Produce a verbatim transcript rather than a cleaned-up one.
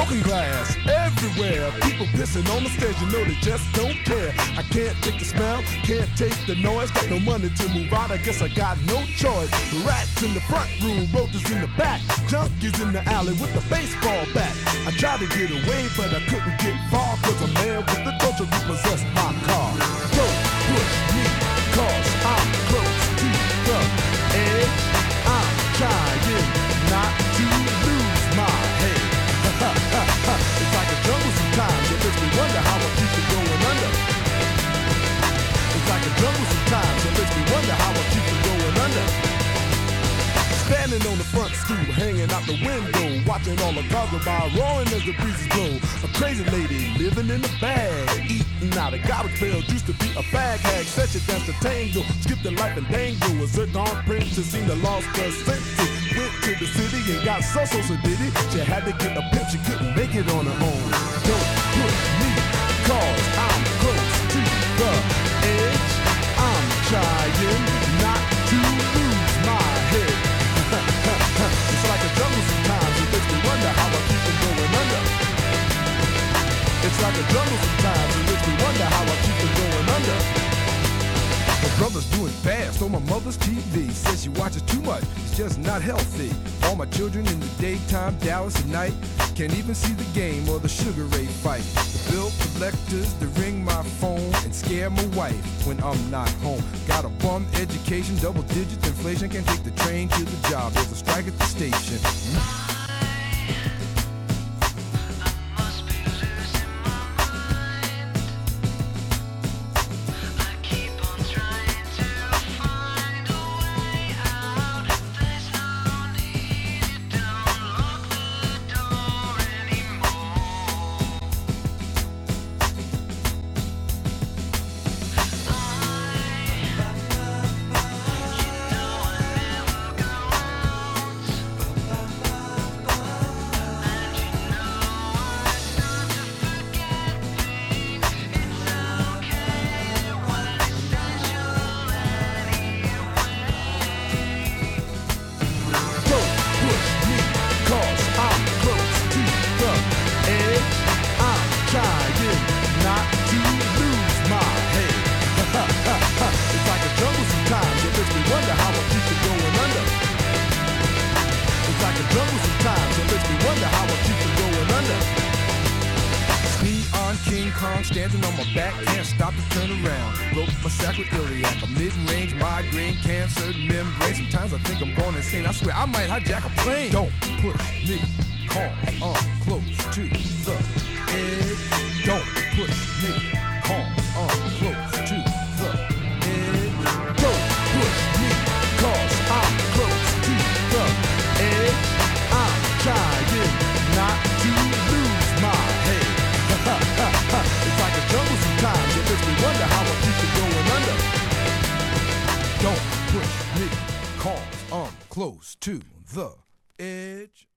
broken glass everywhere. People pissing on the stage, you know they just don't care. I can't take the smell, can't take the noise. Got no money to move out, I guess I got no choice. Rats in the front room, roaches in the back, junkies in the alley with the baseball bat. I tried to get away, but I couldn't get far, cause a man with the torture repossessed my car. Don't push me, cause I'm close to the edge. I'm trying not to lose my head. It's like a jungle sometimes, it makes me wonder how I keep it going under. It's like a jungle sometimes, it makes me wonder how I keep it going under. Standing on the front stoop, hanging out the window, watching all the cars go by, roaring as the breezes blow. A crazy lady living in a bag, eating out of garbage pails, used to be a fag hag, said she danced a tango, skipped the life and dango. A zircon princess seemed to lost her senses. Went to the city and got so so so did it. She had to get a pimp, she couldn't make it on her own. Don't push me, cause I'm close to the edge. I'm trying not to lose my head. It's like a jungle sometimes, it makes me wonder how I keep it going under. It's like a jungle sometimes, it makes me wonder how I keep it going under. My brother's doing bad, stole my mother's T V. Says she watches too much, it's just not healthy. All my children in the daytime, Dallas at night. Can't even see the game or the Sugar Ray fight. The bill collectors, they ring my phone and scare my wife when I'm not home. Got a bum education, double digit inflation. Can't take the train to the job, there's a strike at the station. Standing on my back, can't stop to turn around. Broke my sacroiliac, a mid-range migraine, cancer membrane. Sometimes I think I'm going insane. I swear I might hijack a plane. Don't push me, call on close to the edge. Don't push me, call on close to the edge. Don't push me, cause I'm close to the edge. I'm trying not to lose my head. It's like a jungle sometimes, it makes me wonder how I keep it going under. Don't push me, cause I'm close to the edge.